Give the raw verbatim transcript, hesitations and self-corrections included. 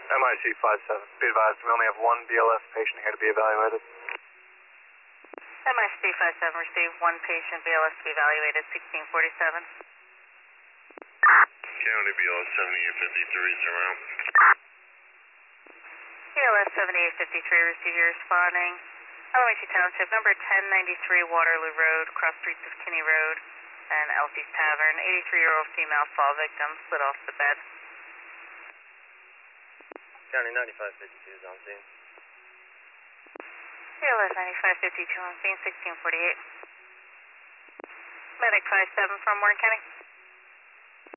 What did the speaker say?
M I C five seven, be advised we only have one B L S patient here to be evaluated. M I C five seven, received one patient, B L S to be evaluated, sixteen forty-seven. County B L S seventy-eight fifty-three, surround. B L S seventy-eight fifty-three, receive your responding. Alameda Township, number ten ninety-three Waterloo Road, cross streets of Kinney Road and Elsie's Tavern. eighty-three-year-old female fall victim, slid off the bed. County ninety-five fifty-two is on scene. B L S ninety-five fifty-two on scene, sixteen forty-eight. Medic five seven from Warren County.